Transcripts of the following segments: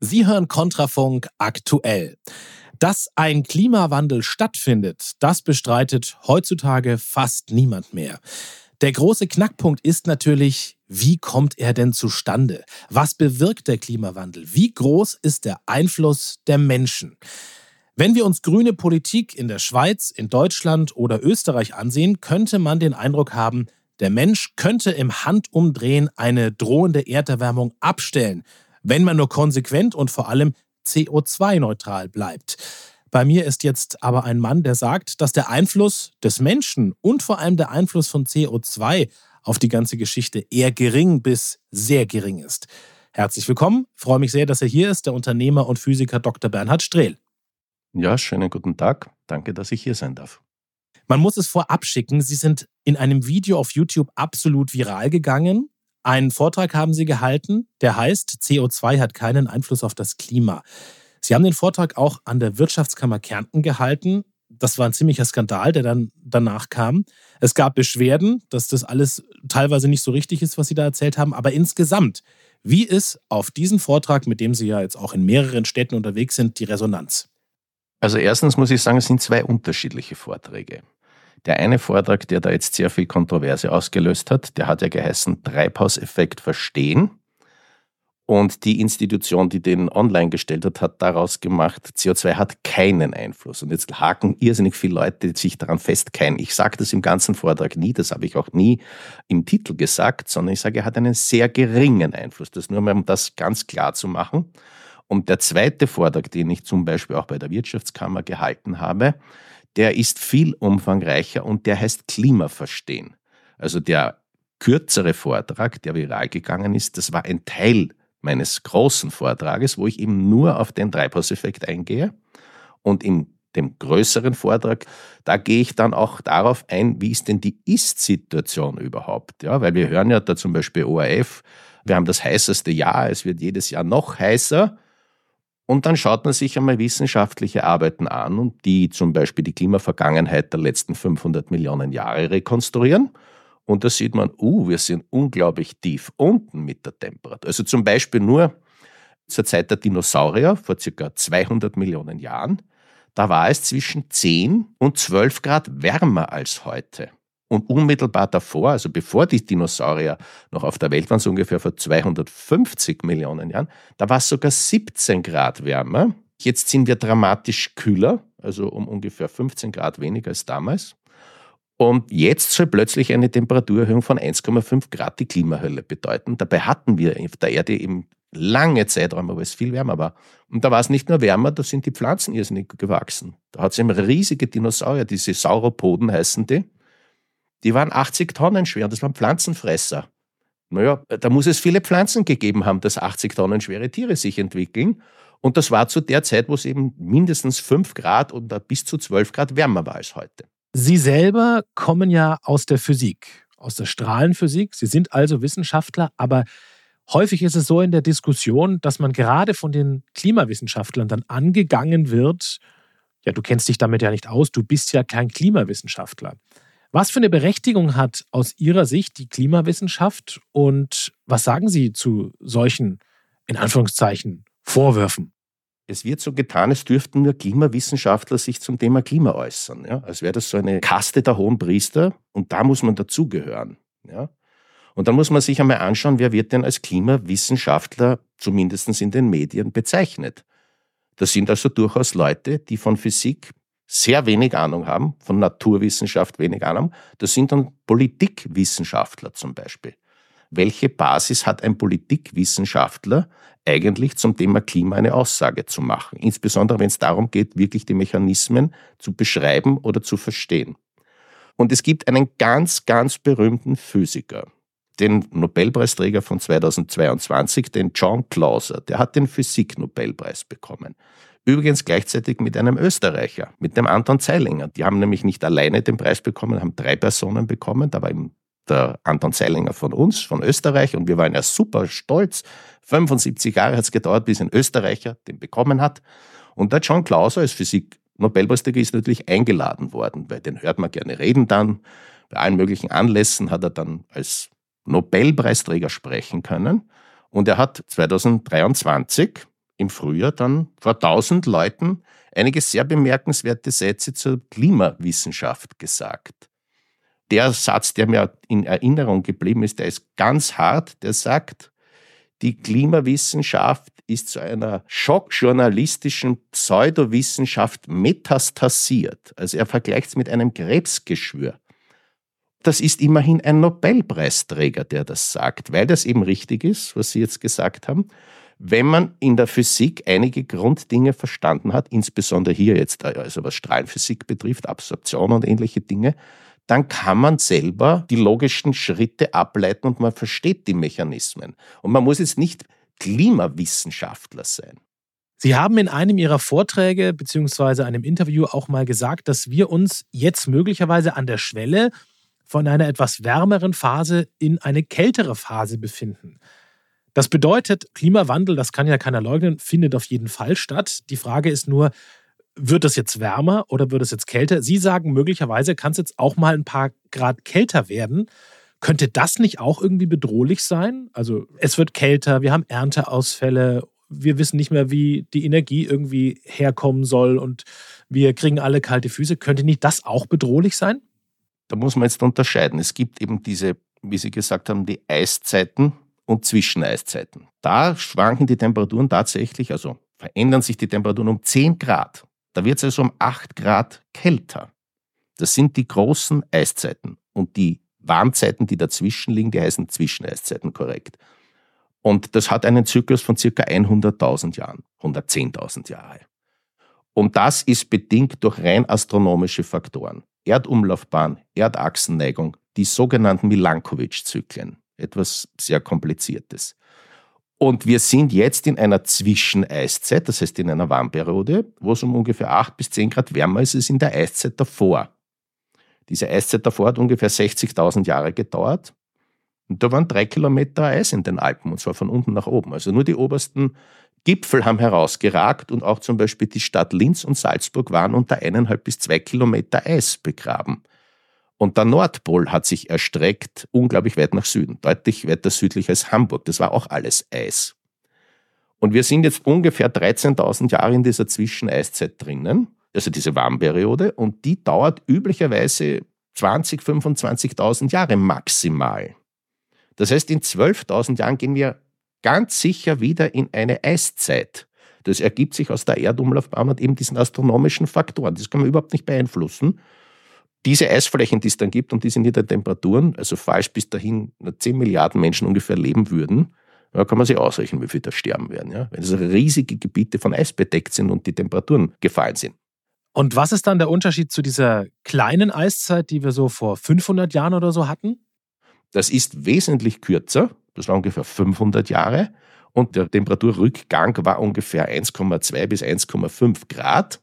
Sie hören Kontrafunk aktuell. Dass ein Klimawandel stattfindet, das bestreitet heutzutage fast niemand mehr. Der große Knackpunkt ist natürlich, wie kommt er denn zustande? Was bewirkt der Klimawandel? Wie groß ist der Einfluss der Menschen? Wenn wir uns grüne Politik in der Schweiz, in Deutschland oder Österreich ansehen, könnte man den Eindruck haben, der Mensch könnte im Handumdrehen eine drohende Erderwärmung abstellen, wenn man nur konsequent und vor allem CO2-neutral bleibt. Bei mir ist jetzt aber ein Mann, der sagt, dass der Einfluss des Menschen und vor allem der Einfluss von CO2 auf die ganze Geschichte eher gering bis sehr gering ist. Herzlich willkommen, freue mich sehr, dass er hier ist, der Unternehmer und Physiker Dr. Bernhard Strehl. Ja, schönen guten Tag. Danke, dass ich hier sein darf. Man muss es vorab schicken, Sie sind in einem Video auf YouTube absolut viral gegangen. Einen Vortrag haben Sie gehalten, der heißt, CO2 hat keinen Einfluss auf das Klima. Sie haben den Vortrag auch an der Wirtschaftskammer Kärnten gehalten. Das war ein ziemlicher Skandal, der dann danach kam. Es gab Beschwerden, dass das alles teilweise nicht so richtig ist, was Sie da erzählt haben. Aber insgesamt, wie ist auf diesen Vortrag, mit dem Sie ja jetzt auch in mehreren Städten unterwegs sind, die Resonanz? Also erstens muss ich sagen, es sind zwei unterschiedliche Vorträge. Der eine Vortrag, der da jetzt sehr viel Kontroverse ausgelöst hat, der hat ja geheißen Treibhauseffekt verstehen. Und die Institution, die den online gestellt hat, hat daraus gemacht, CO2 hat keinen Einfluss. Und jetzt haken irrsinnig viele Leute sich daran fest, kein. Ich sage das im ganzen Vortrag nie, das habe ich auch nie im Titel gesagt, sondern ich sage, er hat einen sehr geringen Einfluss. Das nur mal, um das ganz klar zu machen. Und der zweite Vortrag, den ich zum Beispiel auch bei der Wirtschaftskammer gehalten habe, der ist viel umfangreicher und der heißt Klimaverstehen. Also der kürzere Vortrag, der viral gegangen ist, das war ein Teil meines großen Vortrages, wo ich eben nur auf den Treibhauseffekt eingehe. Und in dem größeren Vortrag, da gehe ich dann auch darauf ein, wie ist denn die Ist-Situation überhaupt? Ja, weil wir hören ja da zum Beispiel ORF, wir haben das heißeste Jahr, es wird jedes Jahr noch heißer. Und dann schaut man sich einmal wissenschaftliche Arbeiten an, und die zum Beispiel die Klimavergangenheit der letzten 500 Millionen Jahre rekonstruieren. Und da sieht man, wir sind unglaublich tief unten mit der Temperatur. Also zum Beispiel nur zur Zeit der Dinosaurier, vor ca. 200 Millionen Jahren, da war es zwischen 10 und 12 Grad wärmer als heute. Und unmittelbar davor, also bevor die Dinosaurier noch auf der Welt waren, so ungefähr vor 250 Millionen Jahren, da war es sogar 17 Grad wärmer. Jetzt sind wir dramatisch kühler, also um ungefähr 15 Grad weniger als damals. Und jetzt soll plötzlich eine Temperaturerhöhung von 1,5 Grad die Klimahölle bedeuten. Dabei hatten wir auf der Erde eben lange Zeiträume, wo es viel wärmer war. Und da war es nicht nur wärmer, da sind die Pflanzen irrsinnig gewachsen. Da hat es eben riesige Dinosaurier, diese Sauropoden heißen die. Die waren 80 Tonnen schwer, das waren Pflanzenfresser. Naja, da muss es viele Pflanzen gegeben haben, dass 80 Tonnen schwere Tiere sich entwickeln. Und das war zu der Zeit, wo es eben mindestens 5 Grad oder bis zu 12 Grad wärmer war als heute. Sie selber kommen ja aus der Physik, aus der Strahlenphysik. Sie sind also Wissenschaftler, aber häufig ist es so in der Diskussion, dass man gerade von den Klimawissenschaftlern dann angegangen wird, ja, du kennst dich damit ja nicht aus, du bist ja kein Klimawissenschaftler. Was für eine Berechtigung hat aus Ihrer Sicht die Klimawissenschaft und was sagen Sie zu solchen, in Anführungszeichen, Vorwürfen? Es wird so getan, als dürften nur Klimawissenschaftler sich zum Thema Klima äußern. Ja? Als wäre das so eine Kaste der hohen Priester und da muss man dazugehören. Ja? Und dann muss man sich einmal anschauen, wer wird denn als Klimawissenschaftler zumindest in den Medien bezeichnet. Das sind also durchaus Leute, die von Physik sehr wenig Ahnung haben, von Naturwissenschaft wenig Ahnung haben. Das sind dann Politikwissenschaftler zum Beispiel. Welche Basis hat ein Politikwissenschaftler eigentlich zum Thema Klima eine Aussage zu machen? Insbesondere wenn es darum geht, wirklich die Mechanismen zu beschreiben oder zu verstehen. Und es gibt einen ganz, ganz berühmten Physiker, den Nobelpreisträger von 2022, den John Clauser, der hat den Physik-Nobelpreis bekommen. Übrigens gleichzeitig mit einem Österreicher, mit dem Anton Zeilinger. Die haben nämlich nicht alleine den Preis bekommen, haben 3 Personen bekommen. Da war eben der Anton Zeilinger von uns, von Österreich, und wir waren ja super stolz. 75 Jahre hat es gedauert, bis ein Österreicher den bekommen hat. Und der John Clauser als Physik-Nobelpreisträger ist natürlich eingeladen worden, weil den hört man gerne reden dann. Bei allen möglichen Anlässen hat er dann als Nobelpreisträger sprechen können. Und er hat 2023 im Frühjahr dann vor 1000 Leuten einige sehr bemerkenswerte Sätze zur Klimawissenschaft gesagt. Der Satz, der mir in Erinnerung geblieben ist, der ist ganz hart, der sagt, die Klimawissenschaft ist zu einer schockjournalistischen Pseudowissenschaft metastasiert. Also er vergleicht es mit einem Krebsgeschwür. Das ist immerhin ein Nobelpreisträger, der das sagt, weil das eben richtig ist, was Sie jetzt gesagt haben. Wenn man in der Physik einige Grunddinge verstanden hat, insbesondere hier jetzt, also was Strahlenphysik betrifft, Absorption und ähnliche Dinge, dann kann man selber die logischen Schritte ableiten und man versteht die Mechanismen. Und man muss jetzt nicht Klimawissenschaftler sein. Sie haben in einem Ihrer Vorträge bzw. einem Interview auch mal gesagt, dass wir uns jetzt möglicherweise an der Schwelle von einer etwas wärmeren Phase in eine kältere Phase befinden. Das bedeutet, Klimawandel, das kann ja keiner leugnen, findet auf jeden Fall statt. Die Frage ist nur, wird es jetzt wärmer oder wird es jetzt kälter? Sie sagen, möglicherweise kann es jetzt auch mal ein paar Grad kälter werden. Könnte das nicht auch irgendwie bedrohlich sein? Also es wird kälter, wir haben Ernteausfälle, wir wissen nicht mehr, wie die Energie irgendwie herkommen soll und wir kriegen alle kalte Füße. Könnte nicht das auch bedrohlich sein? Da muss man jetzt unterscheiden. Es gibt eben diese, wie Sie gesagt haben, die Eiszeiten und Zwischeneiszeiten. Da schwanken die Temperaturen tatsächlich, also verändern sich die Temperaturen um 10 Grad. Da wird es also um 8 Grad kälter. Das sind die großen Eiszeiten. Und die Warmzeiten, die dazwischen liegen, die heißen Zwischeneiszeiten, korrekt. Und das hat einen Zyklus von ca. 100.000 Jahren, 110.000 Jahre. Und das ist bedingt durch rein astronomische Faktoren. Erdumlaufbahn, Erdachsenneigung, die sogenannten Milankovitch-Zyklen. Etwas sehr Kompliziertes. Und wir sind jetzt in einer Zwischeneiszeit, das heißt in einer Warmperiode, wo es um ungefähr 8 bis 10 Grad wärmer ist als in der Eiszeit davor. Diese Eiszeit davor hat ungefähr 60.000 Jahre gedauert. Und da waren 3 Kilometer Eis in den Alpen, und zwar von unten nach oben. Also nur die obersten Gipfel haben herausgeragt und auch zum Beispiel die Stadt Linz und Salzburg waren unter 1,5 bis 2 Kilometer Eis begraben. Und der Nordpol hat sich erstreckt unglaublich weit nach Süden, deutlich weiter südlich als Hamburg. Das war auch alles Eis. Und wir sind jetzt ungefähr 13.000 Jahre in dieser Zwischeneiszeit drinnen, also diese Warmperiode, und die dauert üblicherweise 20.000, 25.000 Jahre maximal. Das heißt, in 12.000 Jahren gehen wir ganz sicher wieder in eine Eiszeit. Das ergibt sich aus der Erdumlaufbahn und eben diesen astronomischen Faktoren. Das kann man überhaupt nicht beeinflussen. Diese Eisflächen, die es dann gibt und diese niedrigen Temperaturen, also falls bis dahin 10 Milliarden Menschen ungefähr leben würden, da kann man sich ausrechnen, wie viele da sterben werden. Ja? Wenn es riesige Gebiete von Eis bedeckt sind und die Temperaturen gefallen sind. Und was ist dann der Unterschied zu dieser kleinen Eiszeit, die wir so vor 500 Jahren oder so hatten? Das ist wesentlich kürzer, das war ungefähr 500 Jahre und der Temperaturrückgang war ungefähr 1,2 bis 1,5 Grad.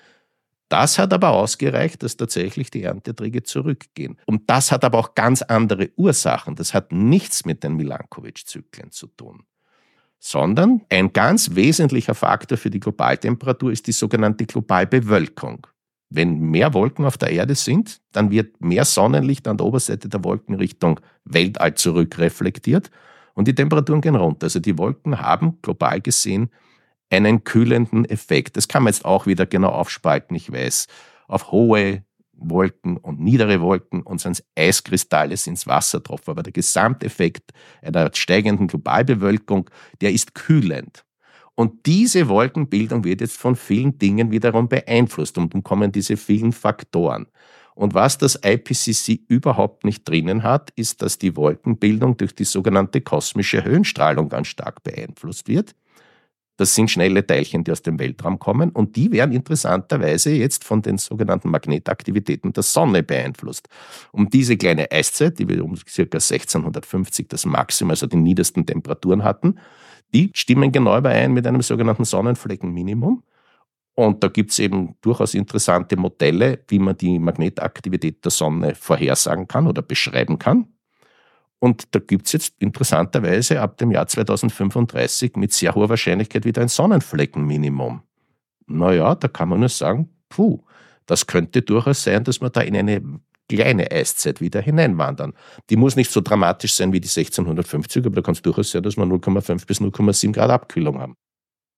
Das hat aber ausgereicht, dass tatsächlich die Ernteerträge zurückgehen. Und das hat aber auch ganz andere Ursachen. Das hat nichts mit den Milankovitch-Zyklen zu tun. Sondern ein ganz wesentlicher Faktor für die Globaltemperatur ist die sogenannte Globalbewölkung. Wenn mehr Wolken auf der Erde sind, dann wird mehr Sonnenlicht an der Oberseite der Wolken Richtung Weltall zurückreflektiert und die Temperaturen gehen runter. Also die Wolken haben global gesehen einen kühlenden Effekt. Das kann man jetzt auch wieder genau aufspalten. Ich weiß, auf hohe Wolken und niedere Wolken und sind Eiskristalle, sind es Wassertropfen. Aber der Gesamteffekt einer steigenden Globalbewölkung, der ist kühlend. Und diese Wolkenbildung wird jetzt von vielen Dingen wiederum beeinflusst und dann kommen diese vielen Faktoren. Und was das IPCC überhaupt nicht drinnen hat, ist, dass die Wolkenbildung durch die sogenannte kosmische Höhenstrahlung ganz stark beeinflusst wird. Das sind schnelle Teilchen, die aus dem Weltraum kommen und die werden interessanterweise jetzt von den sogenannten Magnetaktivitäten der Sonne beeinflusst. Und diese kleine Eiszeit, die wir um ca. 1650 das Maximum, also die niedersten Temperaturen hatten, die stimmen genau überein mit einem sogenannten Sonnenfleckenminimum. Und da gibt es eben durchaus interessante Modelle, wie man die Magnetaktivität der Sonne vorhersagen kann oder beschreiben kann. Und da gibt es jetzt interessanterweise ab dem Jahr 2035 mit sehr hoher Wahrscheinlichkeit wieder ein Sonnenfleckenminimum. Naja, da kann man nur sagen, das könnte durchaus sein, dass wir da in eine kleine Eiszeit wieder hineinwandern. Die muss nicht so dramatisch sein wie die 1650, aber da kann es durchaus sein, dass wir 0,5 bis 0,7 Grad Abkühlung haben.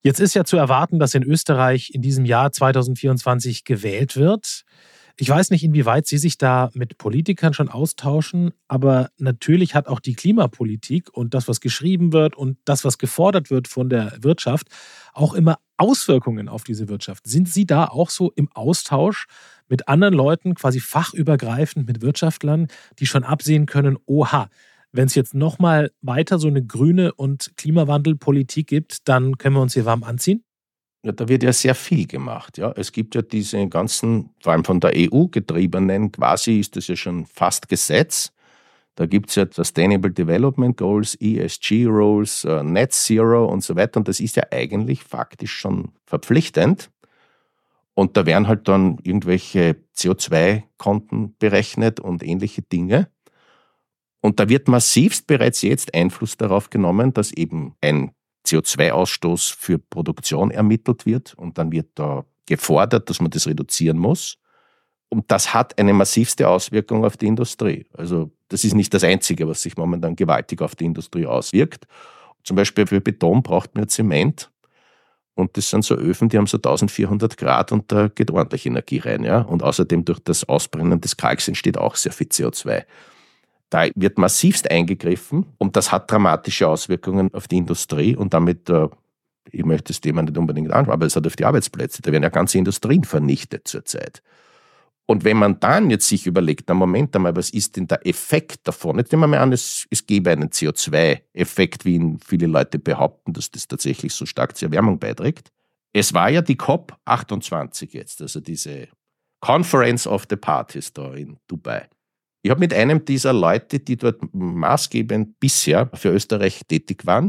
Jetzt ist ja zu erwarten, dass in Österreich in diesem Jahr 2024 gewählt wird. Ich weiß nicht, inwieweit Sie sich da mit Politikern schon austauschen, aber natürlich hat auch die Klimapolitik und das, was geschrieben wird und das, was gefordert wird von der Wirtschaft, auch immer Auswirkungen auf diese Wirtschaft. Sind Sie da auch so im Austausch mit anderen Leuten, quasi fachübergreifend mit Wirtschaftlern, die schon absehen können, oha, wenn es jetzt nochmal weiter so eine grüne und Klimawandelpolitik gibt, dann können wir uns hier warm anziehen? Ja, da wird ja sehr viel gemacht. Ja. Es gibt ja diese ganzen, vor allem von der EU getriebenen, quasi ist das ja schon fast Gesetz. Da gibt es ja Sustainable Development Goals, ESG Rules, Net Zero und so weiter. Und das ist ja eigentlich faktisch schon verpflichtend. Und da werden halt dann irgendwelche CO2-Konten berechnet und ähnliche Dinge. Und da wird massivst bereits jetzt Einfluss darauf genommen, dass eben ein CO2-Ausstoß für Produktion ermittelt wird und dann wird da gefordert, dass man das reduzieren muss. Und das hat eine massivste Auswirkung auf die Industrie. Also das ist nicht das Einzige, was sich momentan gewaltig auf die Industrie auswirkt. Zum Beispiel für Beton braucht man Zement und das sind so Öfen, die haben so 1400 Grad und da geht ordentlich Energie rein. Ja? Und außerdem durch das Ausbrennen des Kalks entsteht auch sehr viel CO2. Da wird massivst eingegriffen und das hat dramatische Auswirkungen auf die Industrie und damit, ich möchte das Thema nicht unbedingt anschauen, aber es hat auf die Arbeitsplätze. Da werden ja ganze Industrien vernichtet zurzeit. Und wenn man dann jetzt sich überlegt, na Moment einmal, was ist denn der Effekt davon? Jetzt nehmen wir mal an, es gäbe einen CO2-Effekt, wie ihn viele Leute behaupten, dass das tatsächlich so stark zur Erwärmung beiträgt. Es war ja die COP28 jetzt, also diese Conference of the Parties da in Dubai. Ich habe mit einem dieser Leute, die dort maßgebend bisher für Österreich tätig waren,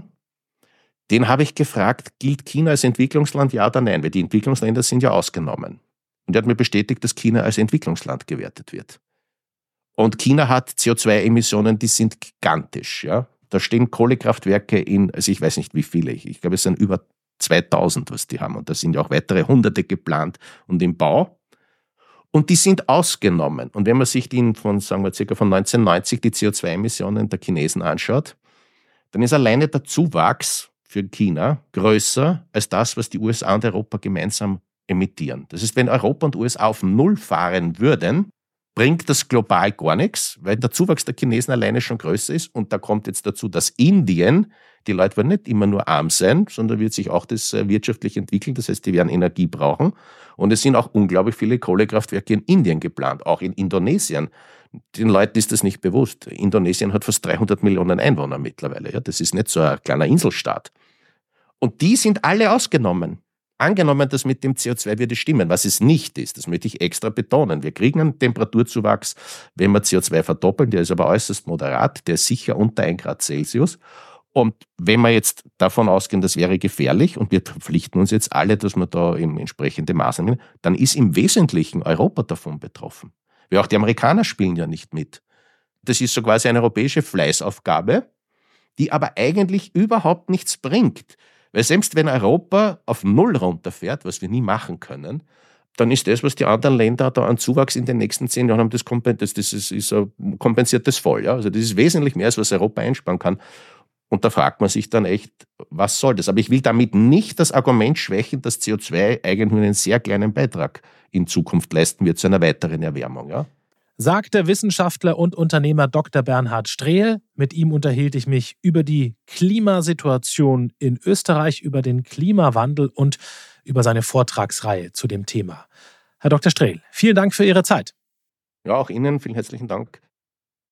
den habe ich gefragt, gilt China als Entwicklungsland, ja oder nein? Weil die Entwicklungsländer sind ja ausgenommen. Und er hat mir bestätigt, dass China als Entwicklungsland gewertet wird. Und China hat CO2-Emissionen, die sind gigantisch. Ja? Da stehen Kohlekraftwerke in, also ich weiß nicht wie viele, ich glaube es sind über 2000, was die haben. Und da sind ja auch weitere Hunderte geplant und im Bau. Und die sind ausgenommen. Und wenn man sich die von, sagen wir, circa von 1990 die CO2-Emissionen der Chinesen anschaut, dann ist alleine der Zuwachs für China größer als das, was die USA und Europa gemeinsam emittieren. Das ist, wenn Europa und USA auf Null fahren würden, bringt das global gar nichts, weil der Zuwachs der Chinesen alleine schon größer ist. Und da kommt jetzt dazu, dass Indien, die Leute werden nicht immer nur arm sein, sondern wird sich auch das wirtschaftlich entwickeln. Das heißt, die werden Energie brauchen. Und es sind auch unglaublich viele Kohlekraftwerke in Indien geplant, auch in Indonesien. Den Leuten ist das nicht bewusst. Indonesien hat fast 300 Millionen Einwohner mittlerweile. Ja, das ist nicht so ein kleiner Inselstaat. Und die sind alle ausgenommen. Angenommen, dass mit dem CO2 würde stimmen, was es nicht ist, das möchte ich extra betonen. Wir kriegen einen Temperaturzuwachs, wenn wir CO2 verdoppeln, der ist aber äußerst moderat, der ist sicher unter 1 Grad Celsius. Und wenn wir jetzt davon ausgehen, das wäre gefährlich und wir verpflichten uns jetzt alle, dass wir da entsprechende Maßnahmen nehmen, dann ist im Wesentlichen Europa davon betroffen. Weil auch die Amerikaner spielen ja nicht mit. Das ist so quasi eine europäische Fleißaufgabe, die aber eigentlich überhaupt nichts bringt. Weil selbst wenn Europa auf Null runterfährt, was wir nie machen können, dann ist das, was die anderen Länder da an Zuwachs in den nächsten 10 Jahren haben, das kompensiert das voll. Ja? Also das ist wesentlich mehr, als was Europa einsparen kann. Und da fragt man sich dann echt, was soll das? Aber ich will damit nicht das Argument schwächen, dass CO2 eigentlich nur einen sehr kleinen Beitrag in Zukunft leisten wird zu einer weiteren Erwärmung. Ja? Sagt der Wissenschaftler und Unternehmer Dr. Bernhard Strehl. Mit ihm unterhielt ich mich über die Klimasituation in Österreich, über den Klimawandel und über seine Vortragsreihe zu dem Thema. Herr Dr. Strehl, vielen Dank für Ihre Zeit. Ja, auch Ihnen vielen herzlichen Dank.